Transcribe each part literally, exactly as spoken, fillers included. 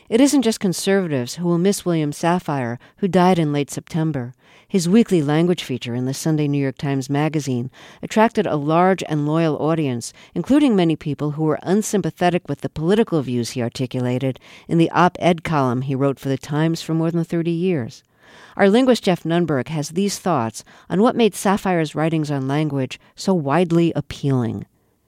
It isn't just conservatives who will miss William Safire, who died in late September. His weekly language feature in the Sunday New York Times Magazine attracted a large and loyal audience, including many people who were unsympathetic with the political views he articulated in the op-ed column he wrote for the Times for more than thirty years. Our linguist Jeff Nunberg has these thoughts on what made Safire's writings on language so widely appealing.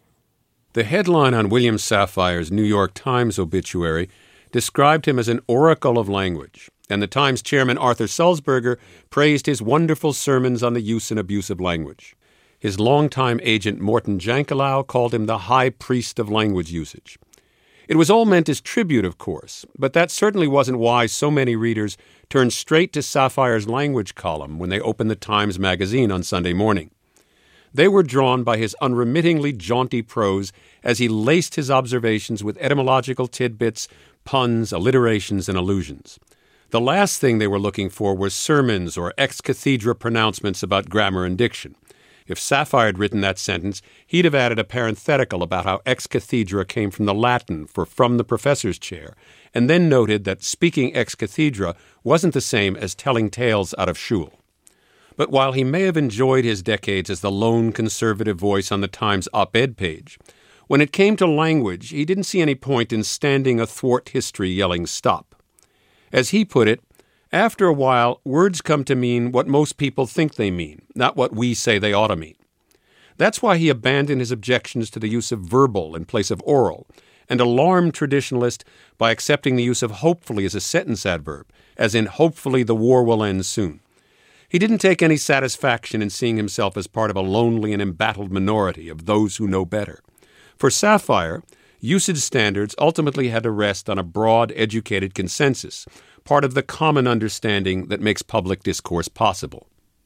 The headline on William Safire's New York Times obituary described him as an oracle of language, and the Times chairman Arthur Sulzberger praised his wonderful sermons on the use and abuse of language. His longtime agent Morton Jankelow called him the high priest of language usage. It was all meant as tribute, of course, but that certainly wasn't why so many readers turned straight to Safire's language column when they opened the Times Magazine on Sunday morning. They were drawn by his unremittingly jaunty prose as he laced his observations with etymological tidbits, puns, alliterations, and allusions. The last thing they were looking for was sermons or ex cathedra pronouncements about grammar and diction. If Safire had written that sentence, he'd have added a parenthetical about how ex cathedra came from the Latin for from the professor's chair, and then noted that speaking ex cathedra wasn't the same as telling tales out of shul. But while he may have enjoyed his decades as the lone conservative voice on the Times op-ed page, when it came to language, he didn't see any point in standing athwart history yelling stop. As he put it, after a while, words come to mean what most people think they mean, not what we say they ought to mean. That's why he abandoned his objections to the use of verbal in place of oral, and alarmed traditionalists by accepting the use of hopefully as a sentence adverb, as in hopefully the war will end soon. He didn't take any satisfaction in seeing himself as part of a lonely and embattled minority of those who know better. For Safire, usage standards ultimately had to rest on a broad, educated consensus, part of the common understanding that makes public discourse possible.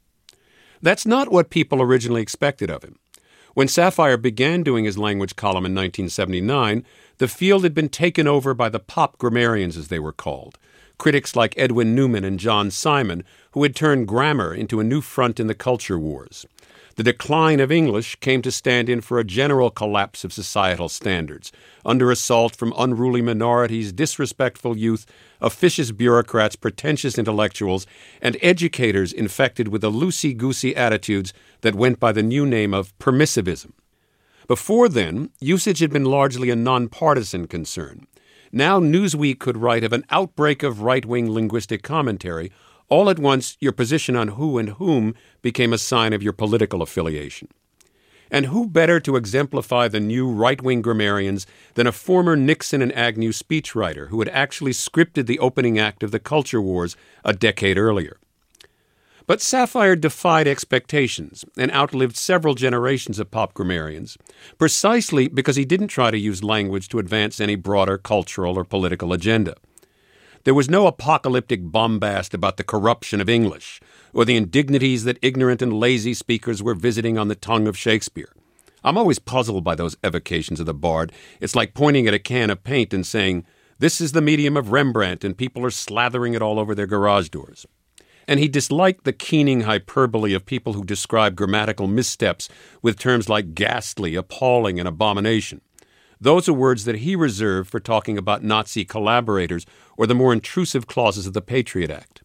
That's not what people originally expected of him. When Safire began doing his language column in nineteen seventy-nine, the field had been taken over by the pop grammarians, as they were called, critics like Edwin Newman and John Simon, who had turned grammar into a new front in the culture wars. The decline of English came to stand in for a general collapse of societal standards, under assault from unruly minorities, disrespectful youth, officious bureaucrats, pretentious intellectuals, and educators infected with the loosey-goosey attitudes that went by the new name of permissivism. Before then, usage had been largely a nonpartisan concern. Now Newsweek could write of an outbreak of right-wing linguistic commentary. All at once, your position on who and whom became a sign of your political affiliation. And who better to exemplify the new right-wing grammarians than a former Nixon and Agnew speechwriter who had actually scripted the opening act of the culture wars a decade earlier? But Safire defied expectations and outlived several generations of pop grammarians, precisely because he didn't try to use language to advance any broader cultural or political agenda. There was no apocalyptic bombast about the corruption of English or the indignities that ignorant and lazy speakers were visiting on the tongue of Shakespeare. I'm always puzzled by those evocations of the bard. It's like pointing at a can of paint and saying, "This is the medium of Rembrandt," and people are slathering it all over their garage doors. And he disliked the keening hyperbole of people who describe grammatical missteps with terms like ghastly, appalling, and abomination. Those are words that he reserved for talking about Nazi collaborators or the more intrusive clauses of the Patriot Act.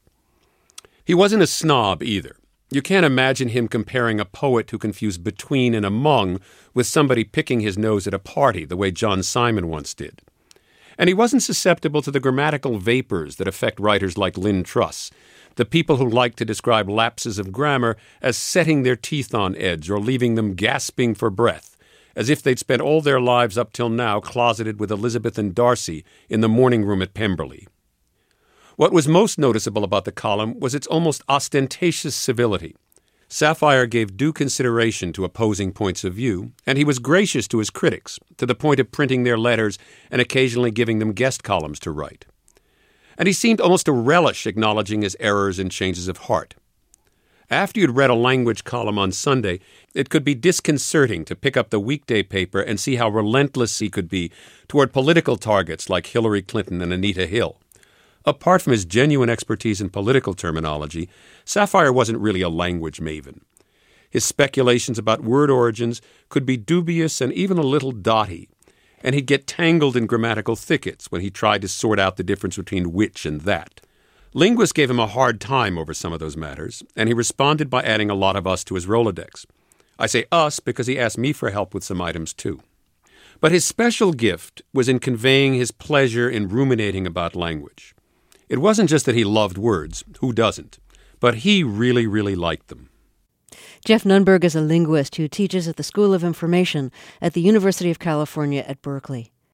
He wasn't a snob either. You can't imagine him comparing a poet who confused between and among with somebody picking his nose at a party the way John Simon once did. And he wasn't susceptible to the grammatical vapors that affect writers like Lynn Truss, the people who like to describe lapses of grammar as setting their teeth on edge or leaving them gasping for breath, as if they'd spent all their lives up till now closeted with Elizabeth and Darcy in the morning room at Pemberley. What was most noticeable about the column was its almost ostentatious civility. Safire gave due consideration to opposing points of view, and he was gracious to his critics, to the point of printing their letters and occasionally giving them guest columns to write. And he seemed almost to relish acknowledging his errors and changes of heart. After you'd read a language column on Sunday, it could be disconcerting to pick up the weekday paper and see how relentless he could be toward political targets like Hillary Clinton and Anita Hill. Apart from his genuine expertise in political terminology, Safire wasn't really a language maven. His speculations about word origins could be dubious and even a little dotty, and he'd get tangled in grammatical thickets when he tried to sort out the difference between which and that. Linguists gave him a hard time over some of those matters, and he responded by adding a lot of us to his Rolodex. I say us because he asked me for help with some items too. But his special gift was in conveying his pleasure in ruminating about language. It wasn't just that he loved words, who doesn't, but he really, really liked them. Jeff Nunberg is a linguist who teaches at the School of Information at the University of California at Berkeley.